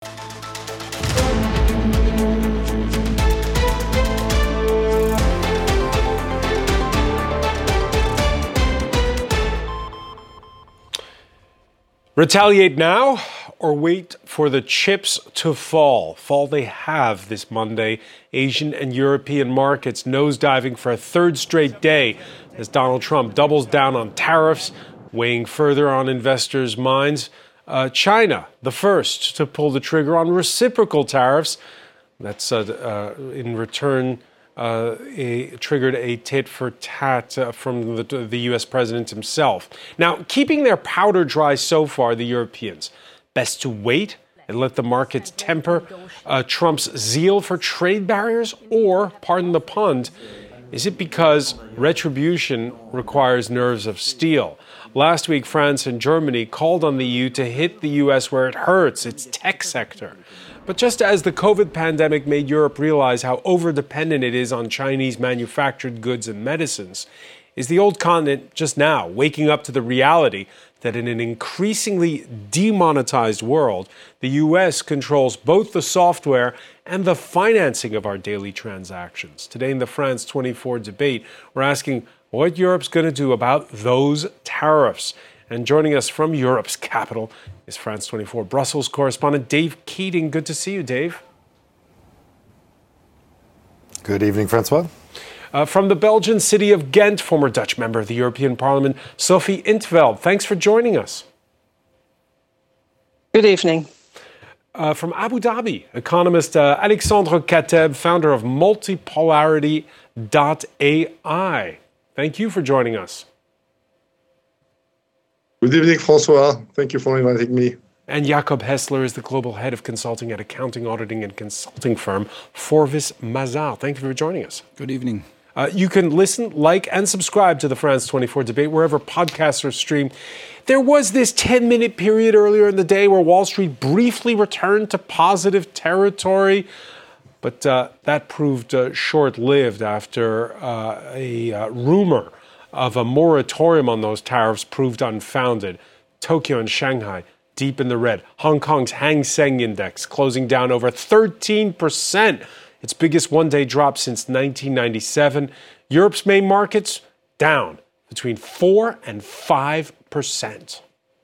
Retaliate now or wait for the chips to fall? Fall they have this Monday. Asian and European markets nosediving for a third straight day as Donald Trump doubles down on tariffs, weighing further on investors' minds. China, the first to pull the trigger on reciprocal tariffs. That's in return triggered a tit-for-tat from the U.S. president himself. Now, keeping their powder dry so far, the Europeans, best to wait and let the markets temper Trump's zeal for trade barriers? Or, pardon the pun, is it because retribution requires nerves of steel? Last week, France and Germany called on the EU to hit the U.S. where it hurts, its tech sector. But just as the COVID pandemic made Europe realize how overdependent it is on Chinese manufactured goods and medicines, is the old continent just now waking up to the reality that in an increasingly demonetized world, the U.S. controls both the software and the financing of our daily transactions? Today in the France 24 debate, we're asking what Europe's going to do about those tariffs. And joining us from Europe's capital is France 24 Brussels correspondent Dave Keating. Good to see you, Dave. Good evening, Francois. From the Belgian city of Ghent, former Dutch member of the European Parliament, Sophie in 't Veld. Thanks for joining us. Good evening. From Abu Dhabi, economist Alexandre Kateb, founder of Multipolarity.ai. Thank you for joining us. Good evening, Francois. Thank you for inviting me. And Jacob Hessler is the global head of consulting at accounting, auditing, and consulting firm Forvis Mazars. Thank you for joining us. Good evening. You can listen, like, and subscribe to the France 24 debate wherever podcasts are streamed. There was this 10-minute period earlier in the day where Wall Street briefly returned to positive territory, but that proved short-lived after a rumor of a moratorium on those tariffs proved unfounded. Tokyo and Shanghai deep in the red. Hong Kong's Hang Seng Index closing down over 13%, its biggest one-day drop since 1997. Europe's main markets down between 4 and 5%.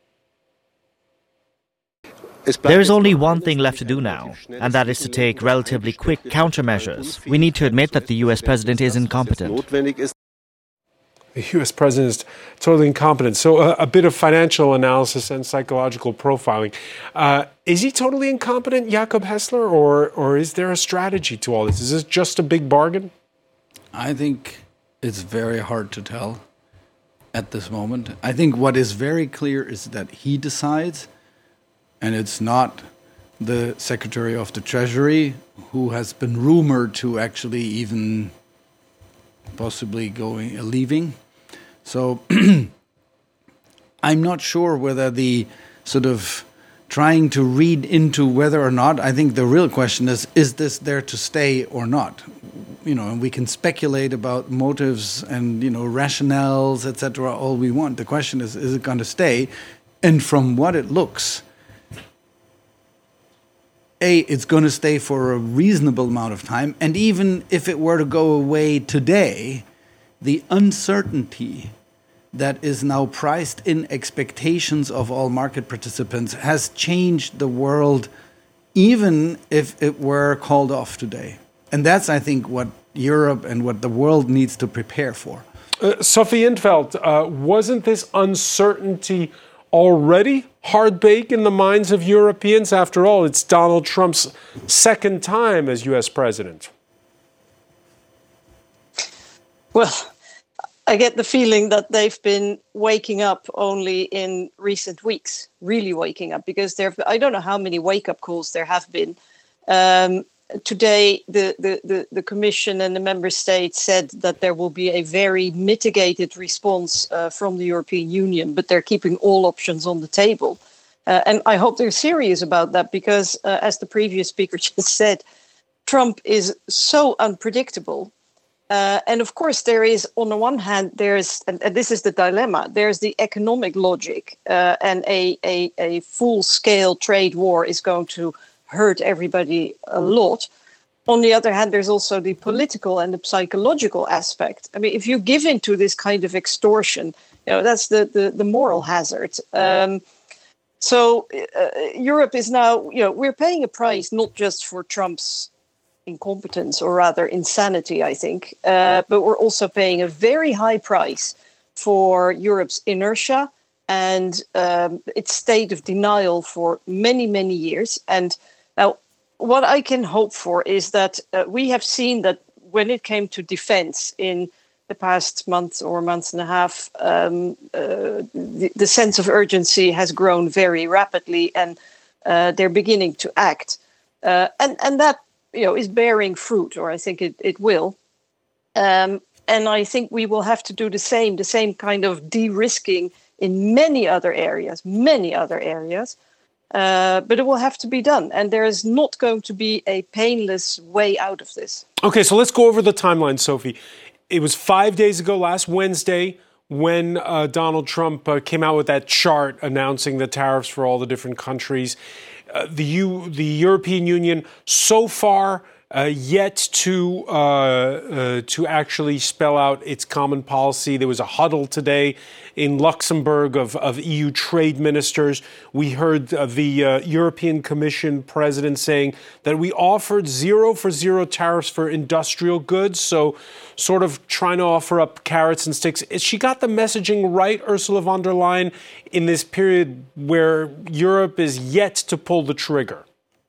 There is only one thing left to do now, and that is to take relatively quick countermeasures. We need to admit that the US president is incompetent. The U.S. president is totally incompetent. So a bit of financial analysis and psychological profiling. Is he totally incompetent, Jacob Hessler, or is there a strategy to all this? Is this just a big bargain? I think it's very hard to tell at this moment. I think what is very clear is that he decides, and it's not the Secretary of the Treasury, who has been rumored to actually even possibly leaving. So I'm not sure whether the sort of trying to read into whether or not, I think the real question is this there to stay or not? You know, and we can speculate about motives and, rationales, etc., all we want. The question is it going to stay? And from what it looks, it's going to stay for a reasonable amount of time. And even if it were to go away today, the uncertainty that is now priced in expectations of all market participants has changed the world, even if it were called off today. And that's, I think, what Europe and what the world needs to prepare for. Sophie in 't Veld, wasn't this uncertainty already hard-baked in the minds of Europeans? After all, it's Donald Trump's second time as U.S. president. Well, I get the feeling that they've been waking up only in recent weeks, really waking up, because I don't know how many wake-up calls there have been. Today, the Commission and the Member States said that there will be a very mitigated response from the European Union, but they're keeping all options on the table. And I hope they're serious about that because, as the previous speaker just said, Trump is so unpredictable. And of course, there is, on the one hand, and this is the dilemma, there's the economic logic, and a full-scale trade war is going to hurt everybody a lot. On the other hand, there's also the political and the psychological aspect. I mean, if you give into this kind of extortion, that's the moral hazard. So Europe is now, we're paying a price not just for Trump's incompetence, or rather insanity, I think, but we're also paying a very high price for Europe's inertia and its state of denial for many, many years. And now, what I can hope for is that we have seen that when it came to defense in the past month or month and a half, the sense of urgency has grown very rapidly, and they're beginning to act. And that is bearing fruit, or I think it will. And I think we will have to do the same kind of de-risking in many other areas. But it will have to be done. And there is not going to be a painless way out of this. Okay, so let's go over the timeline, Sophie. It was 5 days ago, last Wednesday, when Donald Trump came out with that chart announcing the tariffs for all the different countries. The European Union so far yet to actually spell out its common policy. There was a huddle today in Luxembourg of EU trade ministers. We heard the European Commission president saying that we offered 0 for 0 tariffs for industrial goods, so sort of trying to offer up carrots and sticks. Has she got the messaging right, Ursula von der Leyen, in this period where Europe is yet to pull the trigger?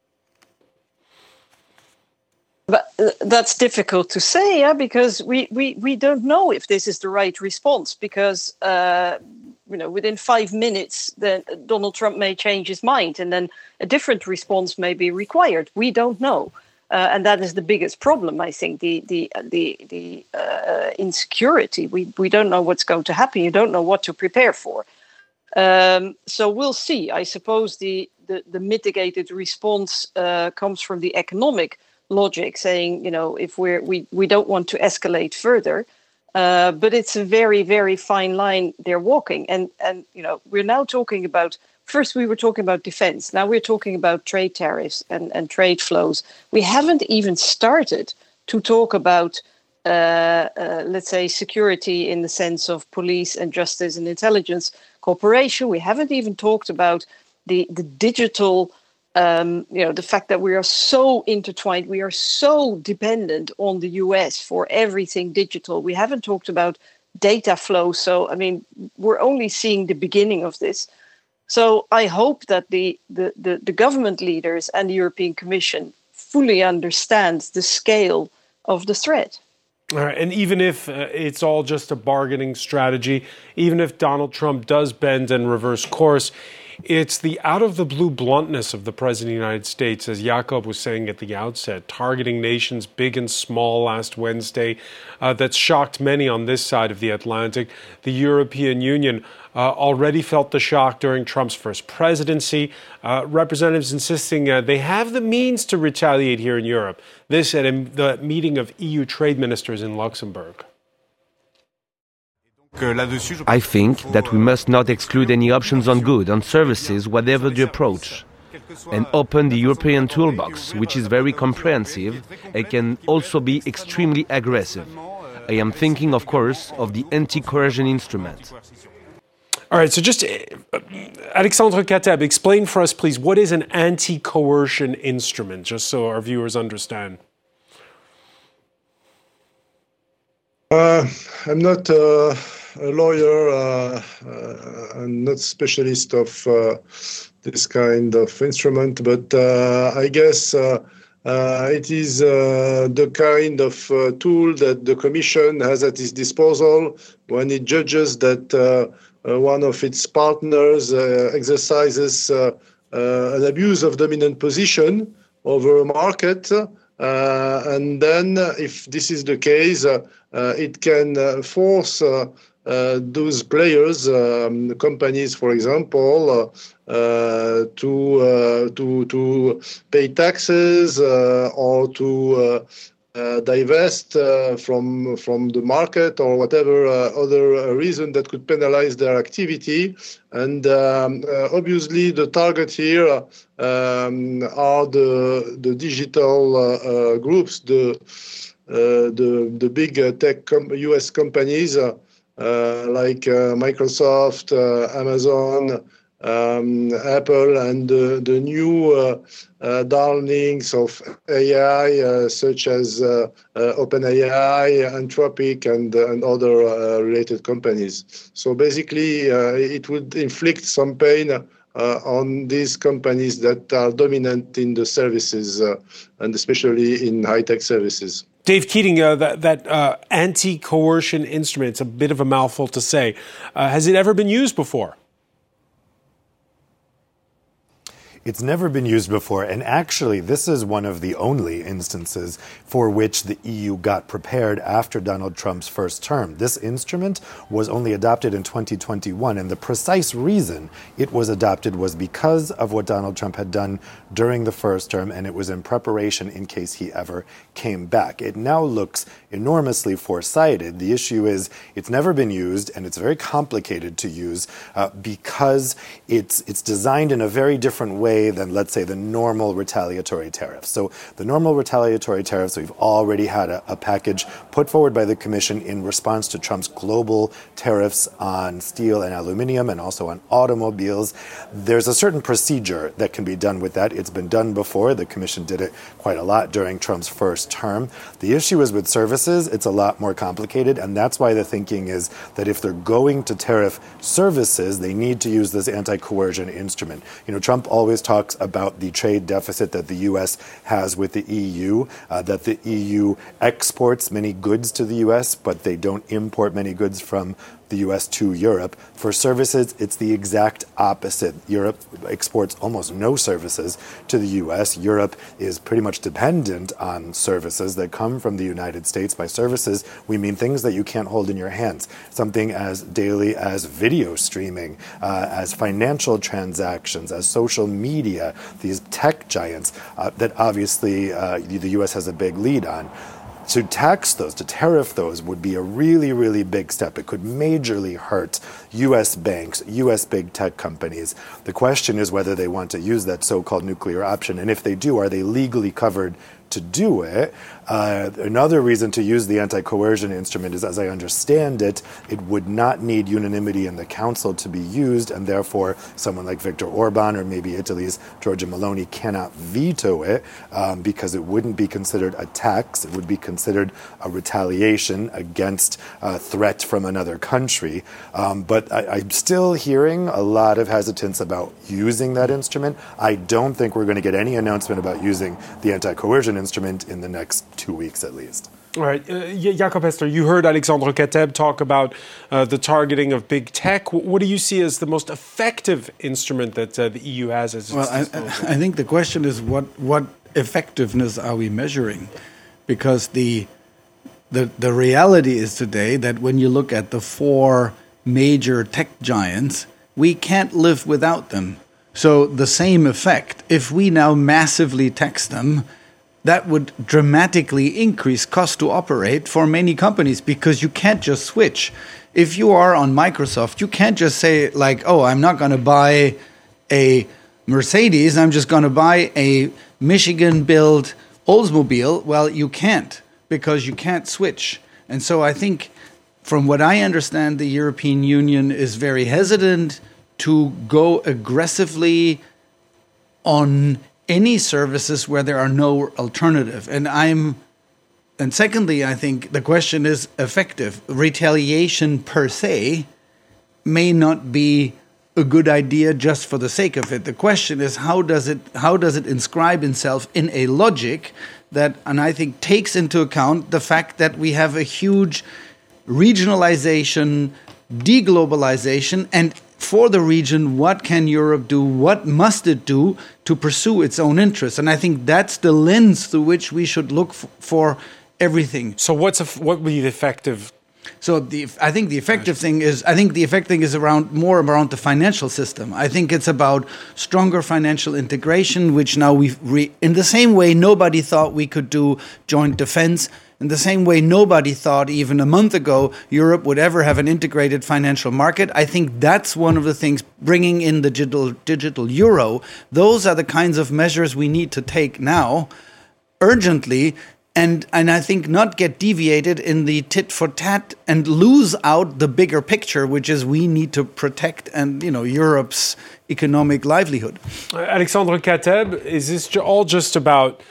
But that's difficult to say, because we don't know if this is the right response, because within 5 minutes, then Donald Trump may change his mind, and then a different response may be required. We don't know, and that is the biggest problem. I think the insecurity. We don't know what's going to happen. You don't know what to prepare for. So we'll see. I suppose the mitigated response comes from the economic logic, saying, if we don't want to escalate further, but it's a very, very fine line they're walking. And we're now talking about, first we were talking about defense, now we're talking about trade tariffs and trade flows. We haven't even started to talk about, let's say, security in the sense of police and justice and intelligence cooperation. We haven't even talked about the digital the fact that we are so intertwined, we are so dependent on the US for everything digital. We haven't talked about data flow. So, I mean, we're only seeing the beginning of this. So I hope that the government leaders and the European Commission fully understand the scale of the threat. All right, and even if it's all just a bargaining strategy, even if Donald Trump does bend and reverse course, it's the out-of-the-blue bluntness of the President of the United States, as Jakob was saying at the outset, targeting nations big and small last Wednesday, that's shocked many on this side of the Atlantic. The European Union already felt the shock during Trump's first presidency. Representatives insisting they have the means to retaliate here in Europe. This at the meeting of EU trade ministers in Luxembourg. I think that we must not exclude any options on goods, on services, whatever the approach, and open the European toolbox, which is very comprehensive and can also be extremely aggressive. I am thinking, of course, of the anti-coercion instrument. All right, so just Alexandre Kateb, explain for us, please, what is an anti-coercion instrument, just so our viewers understand. I'm not a lawyer. I'm not a specialist of this kind of instrument, but I guess it is the kind of tool that the Commission has at its disposal when it judges that one of its partners exercises an abuse of dominant position over a market. And then, if this is the case, it can force those players, companies, for example, to pay taxes or to divest from the market or whatever other reason that could penalize their activity. And obviously, the target here are the digital groups, the big tech U.S. companies like Microsoft, Amazon, Apple, and the new darlings of AI, such as OpenAI, Anthropic, and other related companies. So basically, it would inflict some pain on these companies that are dominant in the services, and especially in high-tech services. Dave Keating, that anti-coercion instrument, it's a bit of a mouthful to say. Has it ever been used before? It's never been used before, and actually this is one of the only instances for which the EU got prepared after Donald Trump's first term. This instrument was only adopted in 2021, and the precise reason it was adopted was because of what Donald Trump had done during the first term, and it was in preparation in case he ever came back. It now looks enormously foresighted. The issue is it's never been used, and it's very complicated to use because it's designed in a very different way than, let's say, the normal retaliatory tariffs. So the normal retaliatory tariffs, we've already had a package put forward by the Commission in response to Trump's global tariffs on steel and aluminum and also on automobiles. There's a certain procedure that can be done with that. It's been done before. The Commission did it quite a lot during Trump's first term. The issue is with services, it's a lot more complicated, and that's why the thinking is that if they're going to tariff services, they need to use this anti-coercion instrument. You know, Trump always talks about the trade deficit that the U.S. has with the EU, that the EU exports many goods to the U.S., but they don't import many goods from the U.S. to Europe. For services, it's the exact opposite. Europe exports almost no services to the U.S. Europe is pretty much dependent on services that come from the United States. By services, we mean things that you can't hold in your hands, something as daily as video streaming, as financial transactions, as social media, these tech giants that obviously the U.S. has a big lead on. To tax those, to tariff those, would be a really, really big step. It could majorly hurt U.S. banks, U.S. big tech companies. The question is whether they want to use that so-called nuclear option. And if they do, are they legally covered to do it? Another reason to use the anti-coercion instrument is, as I understand it, it would not need unanimity in the Council to be used, and therefore someone like Viktor Orban or maybe Italy's Giorgia Meloni cannot veto it because it wouldn't be considered a tax. It would be considered a retaliation against a threat from another country. But I'm still hearing a lot of hesitance about using that instrument. I don't think we're going to get any announcement about using the anti-coercion instrument in the next 2 weeks at least. All right. Jacob Hester, you heard Alexandre Kateb talk about the targeting of big tech. What do you see as the most effective instrument that the EU has as its disposal? I think the question is what effectiveness are we measuring? Because the reality is today that when you look at the four major tech giants, we can't live without them. So the same effect, if we now massively tax them, that would dramatically increase cost to operate for many companies because you can't just switch. If you are on Microsoft, you can't just say like, oh, I'm not going to buy a Mercedes, I'm just going to buy a Michigan-built Oldsmobile. Well, you can't because you can't switch. And so I think from what I understand, the European Union is very hesitant to go aggressively on any services where there are no alternative. And secondly, I think the question is effective. Retaliation per se may not be a good idea just for the sake of it. The question is how does it inscribe itself in a logic that, and I think takes into account the fact that we have a huge regionalization, deglobalization, and for the region, what can Europe do? What must it do to pursue its own interests? And I think that's the lens through which we should look for everything. So what would be the effective So I think the effective thing is more around the financial system. I think it's about stronger financial integration, which now in the same way nobody thought we could do joint defense. In the same way nobody thought even a month ago Europe would ever have an integrated financial market. I think that's one of the things, bringing in the digital euro. Those are the kinds of measures we need to take now, urgently, and I think not get deviated in the tit for tat and lose out the bigger picture, which is we need to protect Europe's economic livelihood. Alexandre Kateb, is this all just about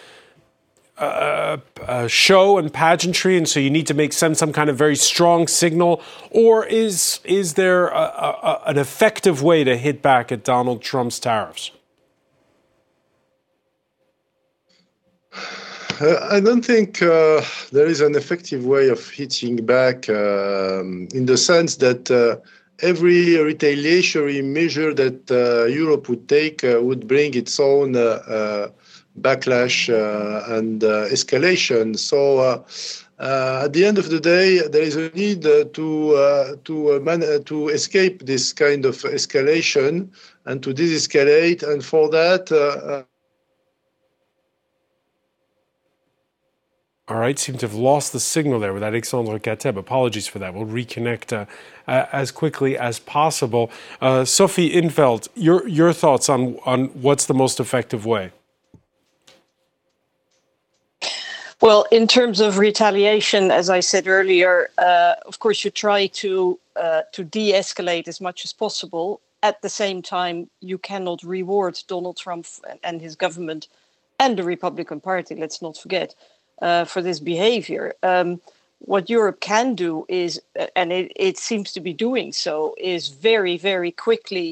show and pageantry, and so you need to send some kind of very strong signal, or is there an effective way to hit back at Donald Trump's tariffs? I don't think there is an effective way of hitting back in the sense that every retaliatory measure that Europe would take would bring its own backlash and escalation. So at the end of the day, there is a need to escape this kind of escalation and to de-escalate. And for that, all right, seem to have lost the signal there with Alexandre Kateb. Apologies for that. We'll reconnect as quickly as possible. Sophie in 't Veld, your thoughts on what's the most effective way? Well, in terms of retaliation, as I said earlier, of course, you try to de-escalate as much as possible. At the same time, you cannot reward Donald Trump and his government and the Republican Party, let's not forget, for this behavior. What Europe can do is, and it seems to be doing so, is very, very quickly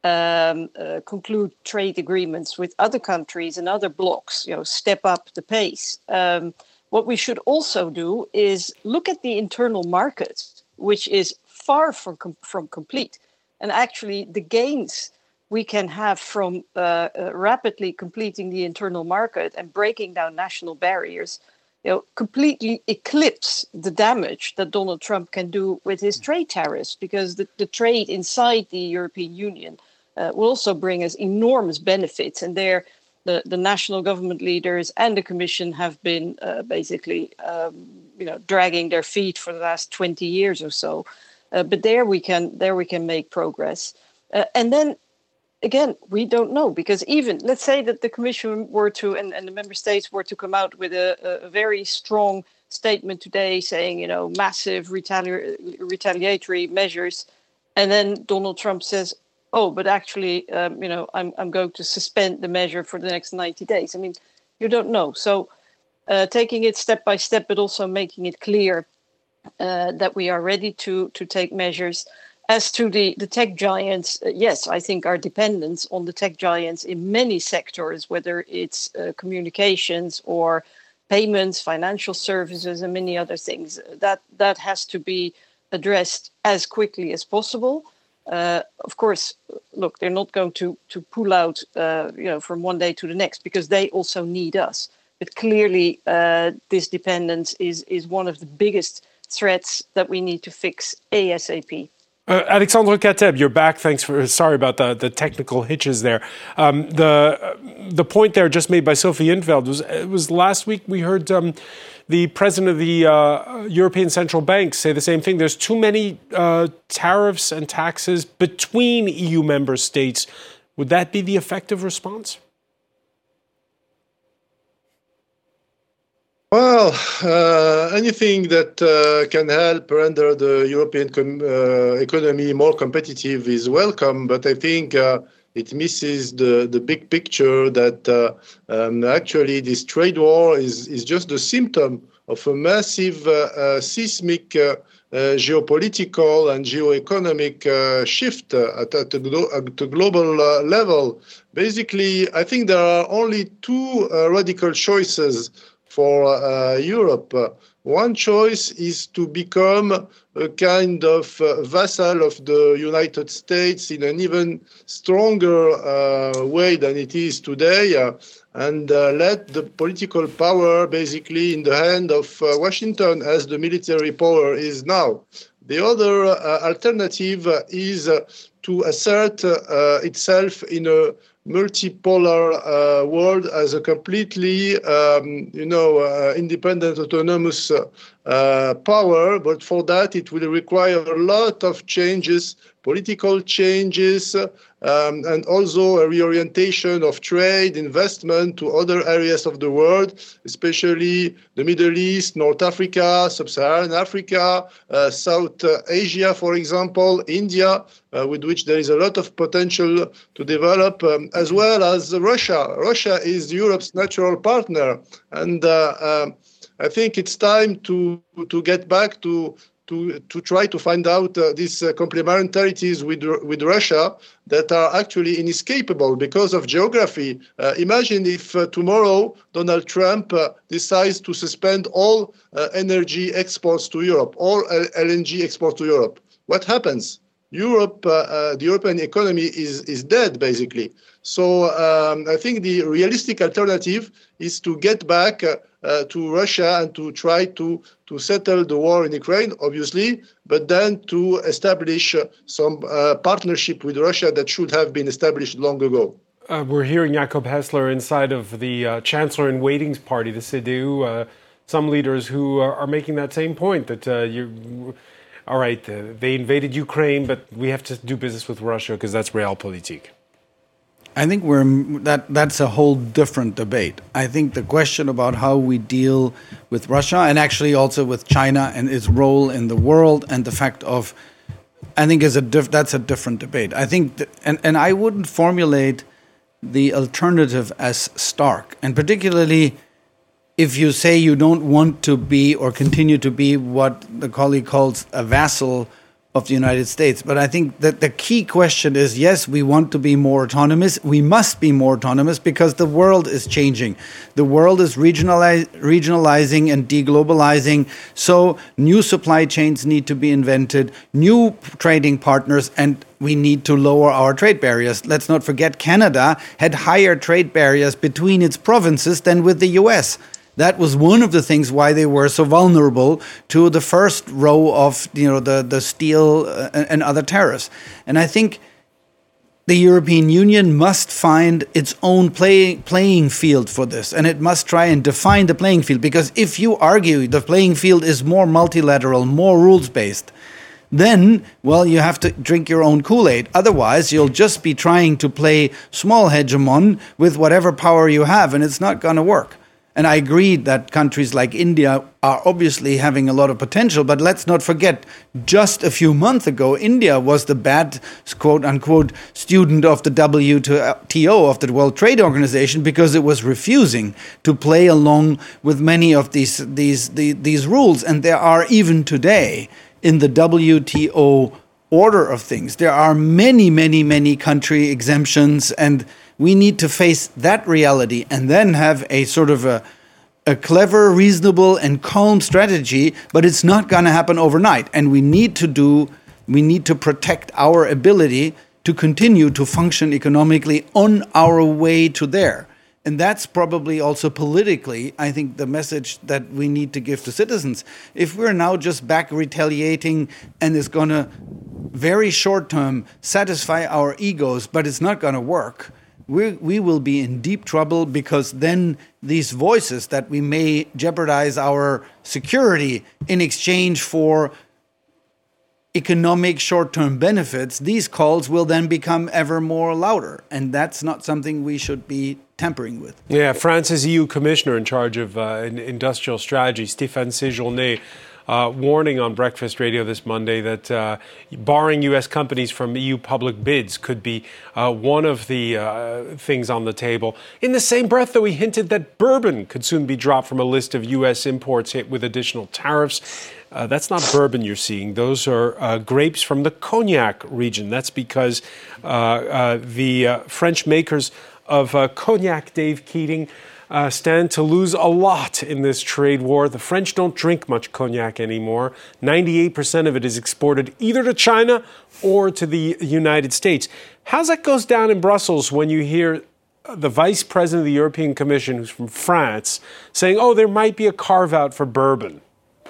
conclude trade agreements with other countries and other blocs, step up the pace. What we should also do is look at the internal market, which is far from complete. And actually the gains we can have from rapidly completing the internal market and breaking down national barriers, completely eclipse the damage that Donald Trump can do with his trade tariffs, because the trade inside the European Union will also bring us enormous benefits. And there, the national government leaders and the Commission have been basically, dragging their feet for the last 20 years or so. But there we can make progress. And then, again, we don't know, because even let's say that the Commission were to and the member states were to come out with a very strong statement today saying, massive retaliatory measures. And then Donald Trump says, oh, but actually, I'm going to suspend the measure for the next 90 days. I mean, you don't know. So taking it step by step, but also making it clear that we are ready to take measures. As to the tech giants, yes, I think our dependence on the tech giants in many sectors, whether it's communications or payments, financial services, and many other things, that has to be addressed as quickly as possible. Of course, look, they're not going to pull out, from one day to the next, because they also need us. But clearly, this dependence is one of the biggest threats that we need to fix ASAP. Alexandre Kateb, you're back. Sorry about the technical hitches there. The point there just made by Sophie in 't Veld was last week we heard the president of the European Central Bank say the same thing. There's too many tariffs and taxes between EU member states. Would that be the effective response? Well, anything that can help render the European economy more competitive is welcome, but I think it misses the big picture that actually this trade war is just the symptom of a massive seismic geopolitical and geoeconomic shift at the global level. Basically, I think there are only two radical choices for Europe. One choice is to become a kind of vassal of the United States in an even stronger way than it is today, and let the political power basically in the hand of Washington as the military power is now. The other alternative is to assert itself in a multipolar world as a completely, independent, autonomous power. But for that, it will require a lot of changes, political changes, and also a reorientation of trade, investment to other areas of the world, especially the Middle East, North Africa, Sub-Saharan Africa, South Asia, for example, India, with which there is a lot of potential to develop, as well as Russia. Russia is Europe's natural partner, and I think it's time to get back to try to find out these complementarities with Russia that are actually inescapable because of geography. Imagine if tomorrow Donald Trump decides to suspend all energy exports to Europe, all LNG exports to Europe. What happens? Europe, the European economy is dead, basically. So I think the realistic alternative is to get back to Russia and to try to settle the war in Ukraine, obviously, but then to establish some partnership with Russia that should have been established long ago. We're hearing Jakob Hessler inside of the Chancellor-in-Waiting's party, the CDU, some leaders who are making that same point, that all right, they invaded Ukraine, but we have to do business with Russia because that's realpolitik. I think that's a whole different debate. I think the question about how we deal with Russia and actually also with China and its role in the world and the fact of, I think that's a different debate. I think, and I wouldn't formulate the alternative as stark, and particularly if you say you don't want to be or continue to be what the colleague calls a vassal of the United States. But I think that the key question is, yes, we want to be more autonomous. We must be more autonomous because the world is changing. The world is regionalizing and deglobalizing. So new supply chains need to be invented, new trading partners, and we need to lower our trade barriers. Let's not forget Canada had higher trade barriers between its provinces than with the US. That was one of the things why they were so vulnerable to the first row of the steel and other tariffs. And I think the European Union must find its own playing field for this, and it must try and define the playing field. Because if you argue the playing field is more multilateral, more rules-based, then, well, you have to drink your own Kool-Aid. Otherwise, you'll just be trying to play small hegemon with whatever power you have, and it's not going to work. And I agree that countries like India are obviously having a lot of potential, but let's not forget, just a few months ago, India was the bad, quote-unquote, student of the WTO, of the World Trade Organization, because it was refusing to play along with many of these rules. And there are, even today, in the WTO order of things, there are many, many, many country exemptions, and we need to face that reality and then have a sort of a clever, reasonable, and calm strategy. But it's not going to happen overnight, and we need to protect our ability to continue to function economically on our way to there. And that's probably also politically, I think, the message that we need to give to citizens. If we're now just back retaliating and it's going to very short term satisfy our egos, but it's not going to work, we will be in deep trouble, because then these voices that we may jeopardize our security in exchange for economic short-term benefits, these calls will then become ever more louder. And that's not something we should be tampering with. Yeah, France's EU Commissioner in charge of industrial strategy, Stéphane Séjourné, warning on Breakfast Radio this Monday that barring U.S. companies from EU public bids could be one of the things on the table. In the same breath, though, he hinted that bourbon could soon be dropped from a list of U.S. imports hit with additional tariffs. That's not bourbon you're seeing. Those are grapes from the Cognac region. That's because the French makers of Cognac, Dave Keating, stand to lose a lot in this trade war. The French don't drink much cognac anymore. 98% of it is exported either to China or to the United States. How's that goes down in Brussels when you hear the Vice President of the European Commission, who's from France, saying, oh, there might be a carve-out for bourbon?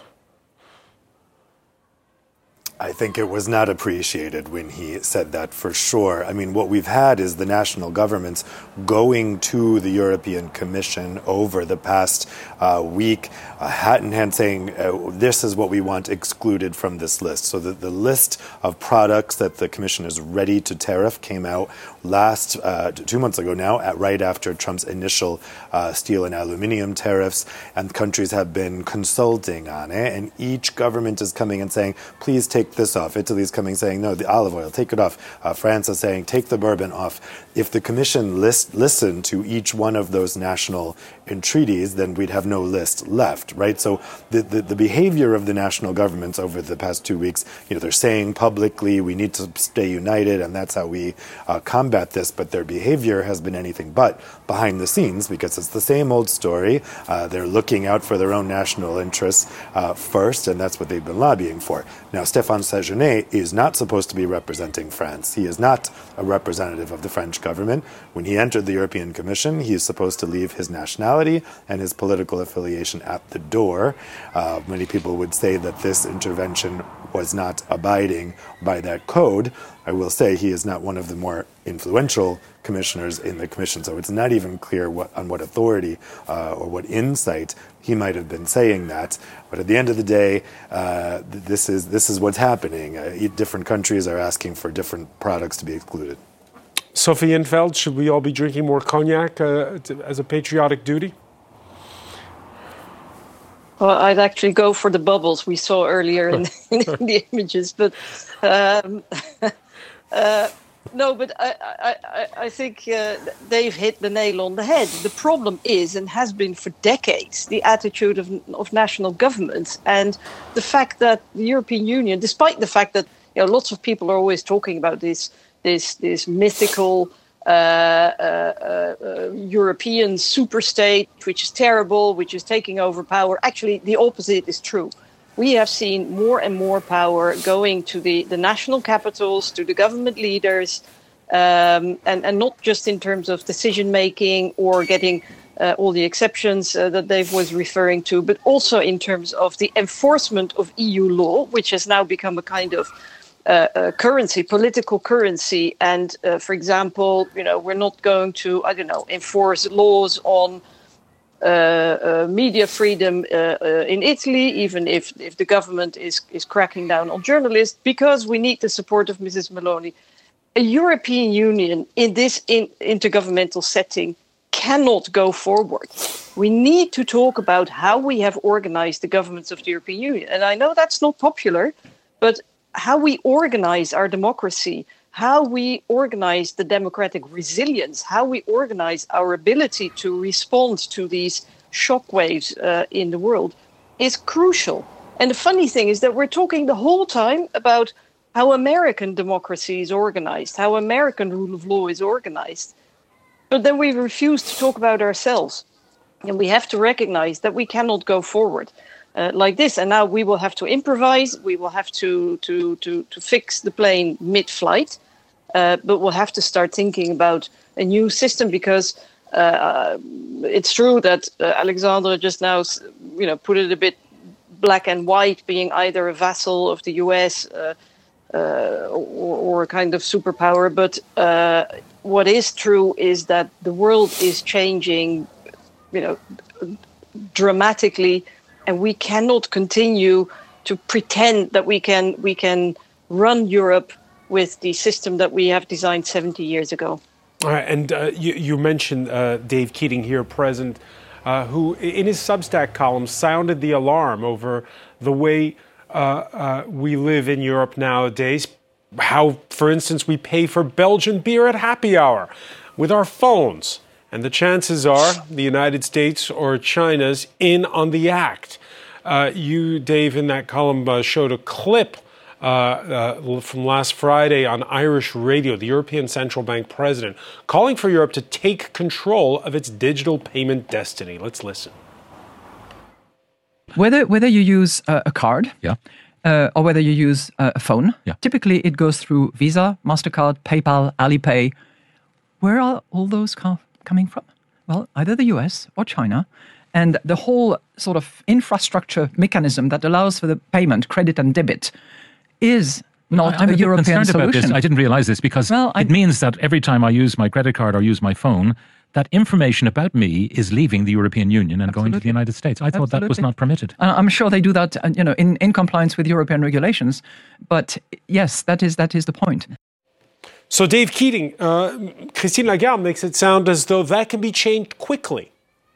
I think it was not appreciated when he said that, for sure. I mean, what we've had is the national governments going to the European Commission over the past week, hat in hand, saying this is what we want excluded from this list. So the list of products that the Commission is ready to tariff came out 2 months ago now, right after Trump's initial steel and aluminium tariffs, and countries have been consulting on it, and each government is coming and saying, please take this off. Italy's coming saying, no, the olive oil, take it off. France is saying, take the bourbon off. If the Commission listened to each one of those national entreaties, then we'd have no list left, right? So the behavior of the national governments over the past 2 weeks, they're saying publicly we need to stay united, and that's how we combat this, but their behavior has been anything but behind the scenes, because it's the same old story. They're looking out for their own national interests first, and that's what they've been lobbying for. Now, Stéphane Séjourné is not supposed to be representing France. He is not a representative of the French government. When he entered the European Commission, he is supposed to leave his nationality and his political affiliation at the door. Many people would say that this intervention was not abiding by that code. I will say he is not one of the more influential commissioners in the Commission, so it's not even clear on what authority or what insight he might have been saying that. But at the end of the day, this is what's happening. Different countries are asking for different products to be excluded. Sophie Infeld, should we all be drinking more cognac as a patriotic duty? Well, I'd actually go for the bubbles we saw earlier in the images, but no. But I think they've hit the nail on the head. The problem is, and has been for decades, the attitude of national governments, and the fact that the European Union, despite the fact that lots of people are always talking about this mythical European superstate, which is terrible, which is taking over power. Actually, the opposite is true. We have seen more and more power going to the national capitals, to the government leaders, and not just in terms of decision-making or getting all the exceptions that Dave was referring to, but also in terms of the enforcement of EU law, which has now become a kind of currency, political currency. And for example, we're not going to, enforce laws on media freedom in Italy, even if the government is cracking down on journalists, because we need the support of Mrs. Meloni. A European Union in this intergovernmental setting cannot go forward. We need to talk about how we have organized the governments of the European Union. And I know that's not popular, but how we organize our democracy, how we organize the democratic resilience, how we organize our ability to respond to these shockwaves in the world is crucial. And the funny thing is that we're talking the whole time about how American democracy is organized, how American rule of law is organized. But then we refuse to talk about ourselves. And we have to recognize that we cannot go forward like this. And now we will have to improvise. We will have to fix the plane mid-flight. But we'll have to start thinking about a new system, because it's true that Alexandra just now, put it a bit black and white, being either a vassal of the US or a kind of superpower. But what is true is that the world is changing, dramatically, and we cannot continue to pretend that we can run Europe with the system that we have designed 70 years ago. All right, and you mentioned Dave Keating here present, who in his Substack column sounded the alarm over the way we live in Europe nowadays. How, for instance, we pay for Belgian beer at happy hour with our phones. And the chances are the United States or China's in on the act. You, Dave, in that column showed a clip from last Friday on Irish radio, the European Central Bank president, calling for Europe to take control of its digital payment destiny. Let's listen. Whether you use a card, or whether you use a phone, typically it goes through Visa, MasterCard, PayPal, Alipay. Where are all those coming from? Well, either the US or China. And the whole sort of infrastructure mechanism that allows for the payment, credit and debit, is not I'm a European concerned solution. about this. I didn't realize this because it means that every time I use my credit card or use my phone, that information about me is leaving the European Union and going to the United States. I thought that was not permitted. I'm sure they do that, in compliance with European regulations. But yes, that is the point. So, Dave Keating, Christine Lagarde makes it sound as though that can be changed quickly.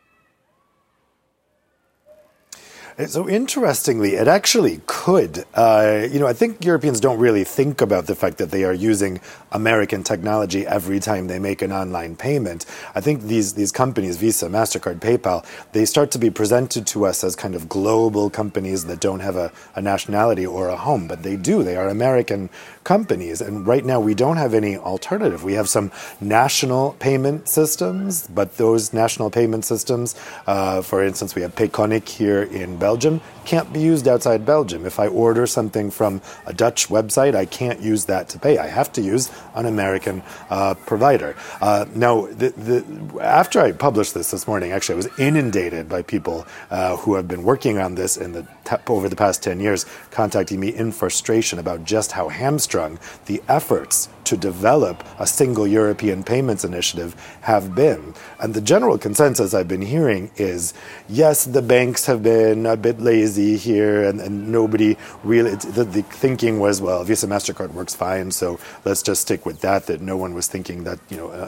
So interestingly, it actually could. I think Europeans don't really think about the fact that they are using American technology every time they make an online payment. I think these companies, Visa, MasterCard, PayPal, they start to be presented to us as kind of global companies that don't have a nationality or a home, but they do. They are American companies. And right now we don't have any alternative. We have some national payment systems, but those national payment systems, for instance, we have Payconic here in Belgium, can't be used outside Belgium. If I order something from a Dutch website, I can't use that to pay. I have to use an American provider. Now, after I published this morning, actually, I was inundated by people who have been working on this over the past 10 years, contacting me in frustration about just how hamstrung the efforts to develop a single European payments initiative have been. And the general consensus I've been hearing is, yes, the banks have been a bit lazy here, and nobody really, the thinking was, well, Visa, MasterCard works fine, so let's just stick with that no one was thinking that,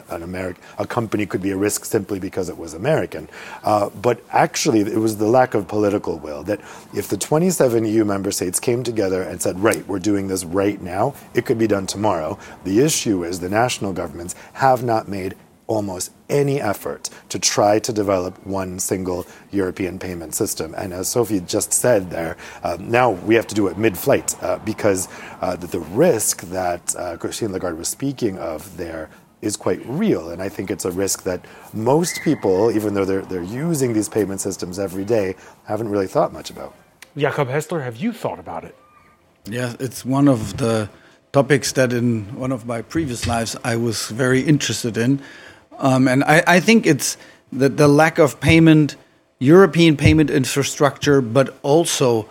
a company could be a risk simply because it was American. But actually, it was the lack of political will, that if the 27 EU member states came together and said, right, we're doing this right now, it could be done tomorrow. The issue is the national governments have not made almost any effort to try to develop one single European payment system. And as Sophie just said there, now we have to do it mid-flight because the risk that Christine Lagarde was speaking of there is quite real. And I think it's a risk that most people, even though they're using these payment systems every day, haven't really thought much about. Jakob Hessler, have you thought about it? Yeah, it's one of the topics that in one of my previous lives I was very interested in. And I think it's the lack of European payment infrastructure, but also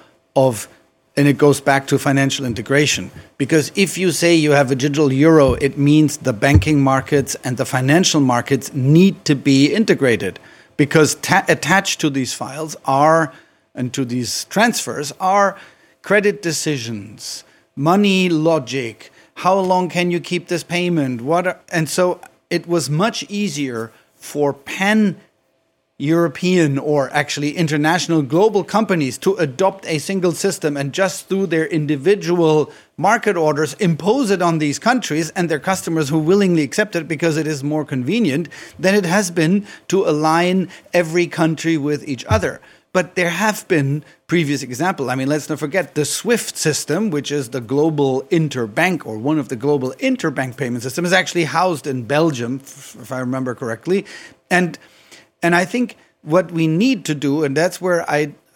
and it goes back to financial integration. Because if you say you have a digital euro, it means the banking markets and the financial markets need to be integrated. Because attached to these files and to these transfers are credit decisions, money logic, how long can you keep this payment? And so it was much easier for pan-European or actually international global companies to adopt a single system and just through their individual market orders impose it on these countries and their customers who willingly accept it because it is more convenient than it has been to align every country with each other. But there have been previous examples. I mean, let's not forget the SWIFT system, which is the global interbank or one of the global interbank payment systems, is actually housed in Belgium, if I remember correctly. And I think what we need to do, and that's where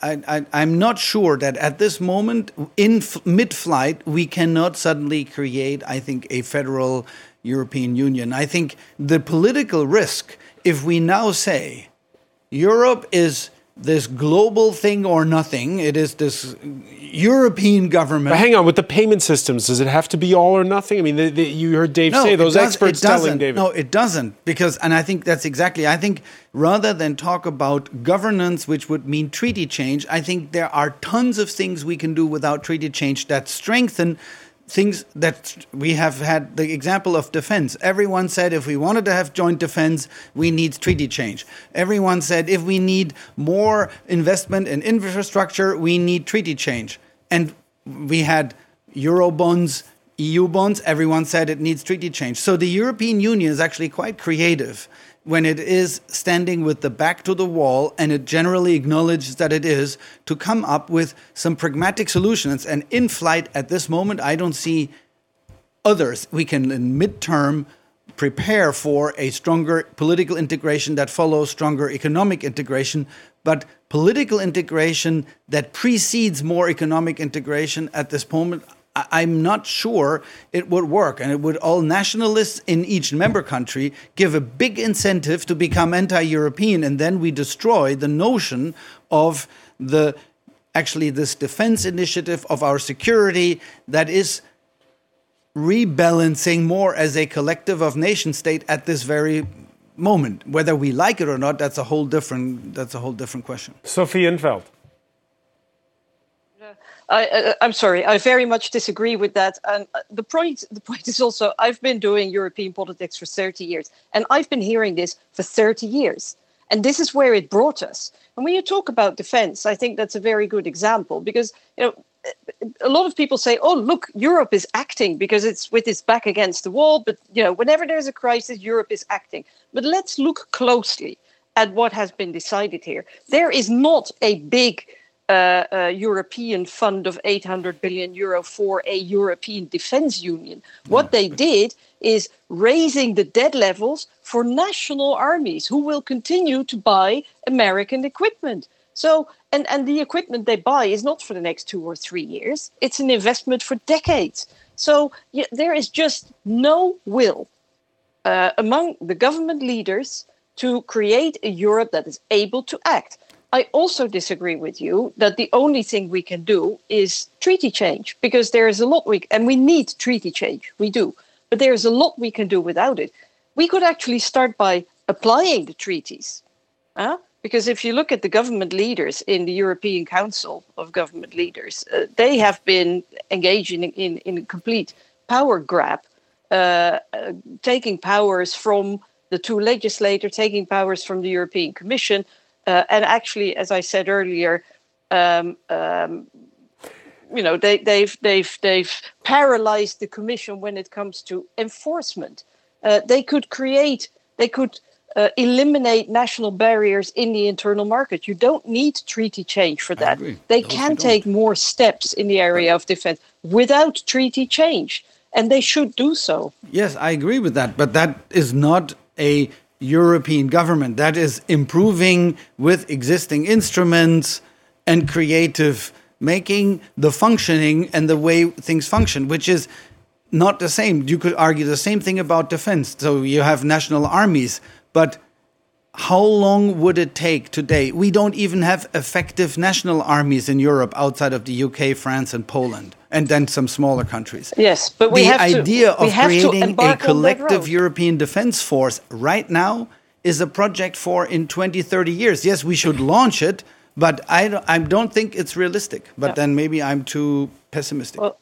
I'm not sure that at this moment in mid-flight we cannot suddenly create, I think, a federal European Union. I think the political risk, if we now say Europe is this global thing or nothing. It is this European government. But hang on, with the payment systems, does it have to be all or nothing? I mean, you heard Dave say, those experts telling David. No, it doesn't. And I think that's exactly, I think rather than talk about governance, which would mean treaty change, I think there are tons of things we can do without treaty change that strengthen things that we have had. The example of defense. Everyone said if we wanted to have joint defense, we need treaty change. Everyone said if we need more investment in infrastructure, we need treaty change. And we had Euro bonds, EU bonds. Everyone said it needs treaty change. So the European Union is actually quite creative when it is standing with the back to the wall, and it generally acknowledges that it is, to come up with some pragmatic solutions. And in flight at this moment, I don't see others. We can, in midterm, prepare for a stronger political integration that follows stronger economic integration. But political integration that precedes more economic integration at this moment, I'm not sure it would work. And it would all nationalists in each member country give a big incentive to become anti-European. And then we destroy the notion of this defense initiative of our security that is rebalancing more as a collective of nation state at this very moment. Whether we like it or not, that's a whole different question. Sophie in 't Veld. I'm sorry, I very much disagree with that. And the point is also, I've been doing European politics for 30 years, and I've been hearing this for 30 years. And this is where it brought us. And when you talk about defense, I think that's a very good example, because a lot of people say, oh, look, Europe is acting because it's with its back against the wall. But, whenever there's a crisis, Europe is acting. But let's look closely at what has been decided here. There is not a big European fund of 800 billion euro for a European defense union. What they did is raising the debt levels for national armies who will continue to buy American equipment. So, and the equipment they buy is not for the next 2 or 3 years. It's an investment for decades. So there is just no will among the government leaders to create a Europe that is able to act. I also disagree with you that the only thing we can do is treaty change, because there is a lot and we need treaty change. We do. But there is a lot we can do without it. We could actually start by applying the treaties. Because if you look at the government leaders in the European Council of Government Leaders, they have been engaging in a complete power grab, taking powers from the two legislators, taking powers from the European Commission. And actually, as I said earlier, they've paralyzed the Commission when it comes to enforcement. They could eliminate national barriers in the internal market. You don't need treaty change for that. They can take more steps in the area of defense without treaty change, and they should do so. Yes, I agree with that, but that is not a European government. That is improving with existing instruments and creative, making the functioning and the way things function, which is not the same. You could argue the same thing about defense. So you have national armies, but how long would it take today? We don't even have effective national armies in Europe outside of the UK, France, and Poland, and then some smaller countries. Yes, but the idea of creating a collective European defense force right now is a project for in 20, 30 years. Yes, we should launch it, but I don't think it's realistic. But then maybe I'm too pessimistic. Well,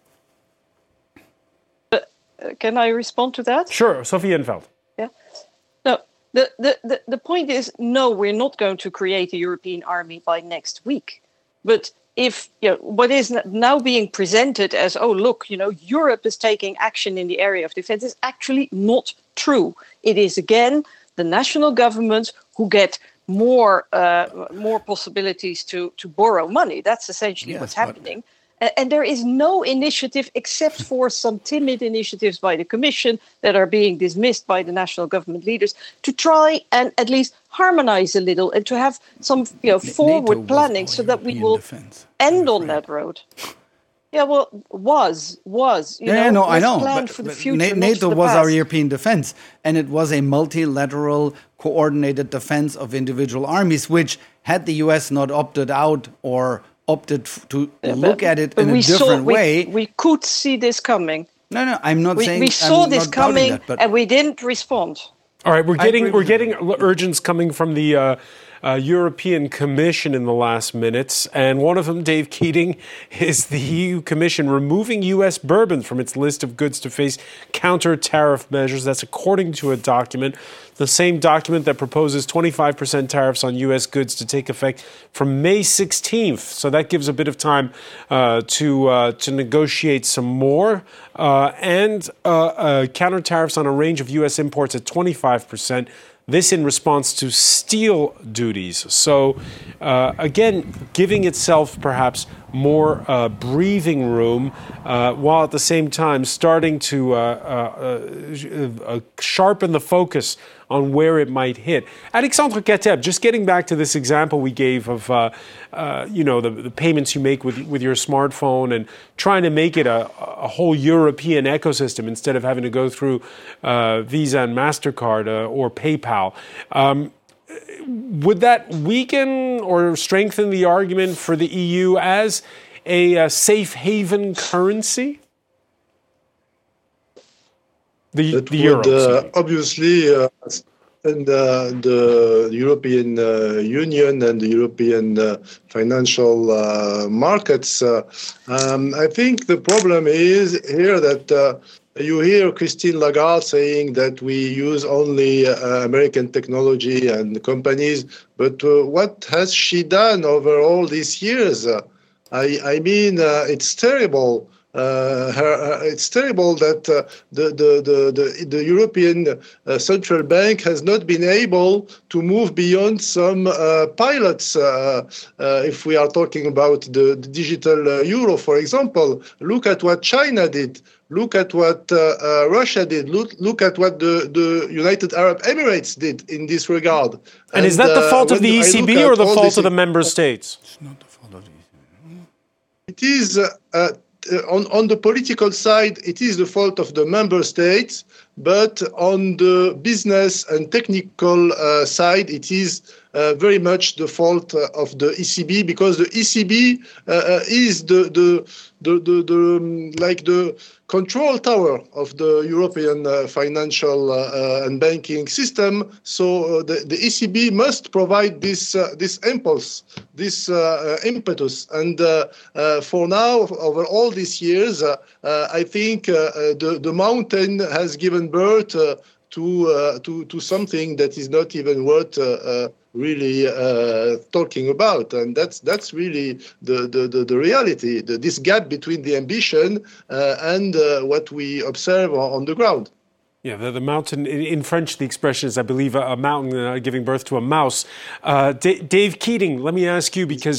can I respond to that? Sure, Sophie in 't Veld. Yeah. No. The point is, no, we're not going to create a European army by next week. But if what is now being presented as, oh, look, Europe is taking action in the area of defense is actually not true. It is, again, the national governments who get more possibilities to borrow money. That's essentially what's happening. And there is no initiative except for some timid initiatives by the Commission that are being dismissed by the national government leaders to try and at least harmonize a little and to have some forward planning so that we will end on that road. Yeah, well, was. I know. But for the future, NATO was our European defense, and it was a multilateral, coordinated defense of individual armies, which, had the US not opted out or opted to look at it in a different way. We could see this coming. No, I'm not saying we saw this coming, and we didn't respond. All right, we're getting urgents coming from the European Commission in the last minutes, and one of them, Dave Keating, is the EU Commission removing U.S. bourbon from its list of goods to face counter-tariff measures. That's according to a document, the same document that proposes 25% tariffs on U.S. goods to take effect from May 16th. So that gives a bit of time to negotiate some more, and counter-tariffs on a range of U.S. imports at 25%. This in response to steel duties. So, again, giving itself perhaps more breathing room, while at the same time starting to sharpen the focus on where it might hit. Alexandre Kateb, just getting back to this example we gave of, the payments you make with your smartphone and trying to make it a whole European ecosystem instead of having to go through Visa and MasterCard or PayPal. Would that weaken or strengthen the argument for the EU as a safe haven currency? The euro. Obviously, and the European Union and the European financial markets. I think the problem is here that you hear Christine Lagarde saying that we use only American technology and companies, but what has she done over all these years? I mean, it's terrible. It's terrible that the European Central Bank has not been able to move beyond some pilots. If we are talking about the digital euro, for example, look at what China did. Look at what Russia did. Look at what the United Arab Emirates did in this regard. And is that the fault of the ECB or the fault of the member states? It's not the fault of the ECB. It is... on the political side, it is the fault of the member states, but on the business and technical side, it is very much the fault of the ECB, because the ECB is the control tower of the European financial and banking system. So the ECB must provide this impulse, this impetus. And for now, over all these years, I think the mountain has given birth to something that is not even worth really talking about, and that's really the reality. This gap between the ambition and what we observe on the ground. Yeah, the mountain, in French, the expression is, I believe, a mountain giving birth to a mouse. Dave Keating, let me ask you, because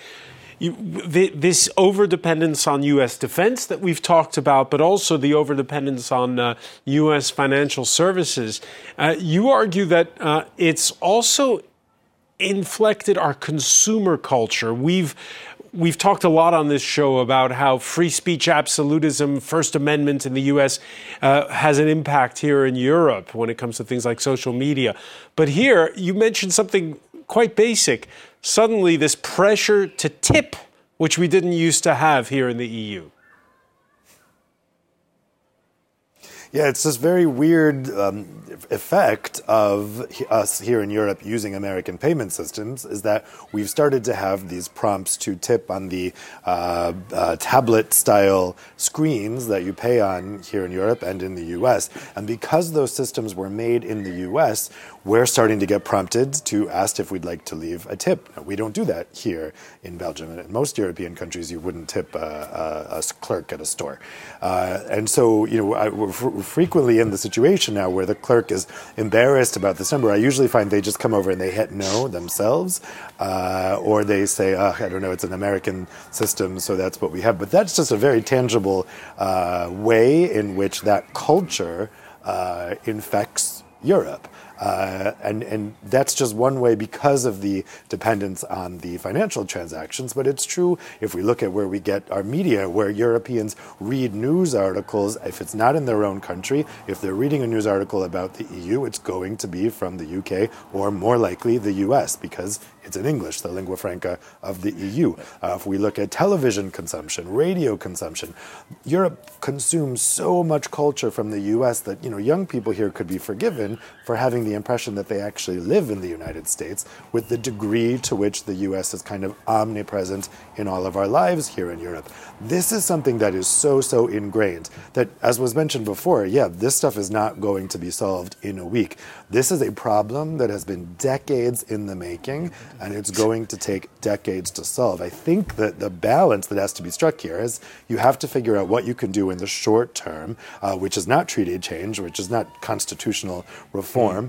this overdependence on U.S. defense that we've talked about, but also the overdependence on U.S. financial services, you argue that it's also inflected our consumer culture. We've talked a lot on this show about how free speech absolutism, First Amendment in the U.S. Has an impact here in Europe when it comes to things like social media. But here, you mentioned something quite basic. Suddenly, this pressure to tip, which we didn't used to have here in the EU. Yeah, it's this very weird effect of us here in Europe using American payment systems, is that we've started to have these prompts to tip on the tablet-style screens that you pay on here in Europe and in the U.S. And because those systems were made in the U.S., we're starting to get prompted to ask if we'd like to leave a tip. Now, we don't do that here in Belgium. And in most European countries, you wouldn't tip a clerk at a store. And so, we're frequently in the situation now where the clerk is embarrassed about this number. I usually find they just come over and they hit no themselves, or they say, I don't know, it's an American system, so that's what we have. But that's just a very tangible way in which that culture infects Europe. And that's just one way because of the dependence on the financial transactions. But it's true if we look at where we get our media, where Europeans read news articles. If it's not in their own country, if they're reading a news article about the EU, it's going to be from the UK or more likely the US, because it's in English, the lingua franca of the EU. If we look at television consumption, radio consumption, Europe consumes so much culture from the US that, young people here could be forgiven for having the impression that they actually live in the United States, with the degree to which the US is kind of omnipresent in all of our lives here in Europe. This is something that is so ingrained that, as was mentioned before, this stuff is not going to be solved in a week. This is a problem that has been decades in the making, and it's going to take decades to solve. I think that the balance that has to be struck here is you have to figure out what you can do in the short term, which is not treaty change, which is not constitutional reform,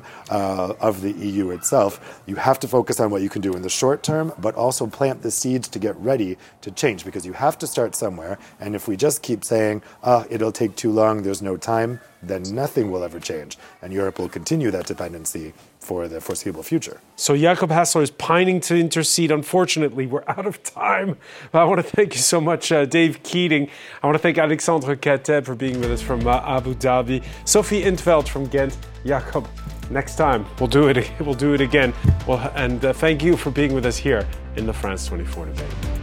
of the EU itself. You have to focus on what you can do in the short term, but also plant the seeds to get ready to change, because you have to start somewhere. And if we just keep saying, it'll take too long, there's no time, then nothing will ever change. And Europe will continue that dependency for the foreseeable future. So Jakob Hassler is pining to intercede. Unfortunately, we're out of time. But I want to thank you so much, Dave Keating. I want to thank Alexandre Kateb for being with us from Abu Dhabi. Sophie Intveld from Ghent. Jakob, next time we'll do it again. And thank you for being with us here in the France 24 debate.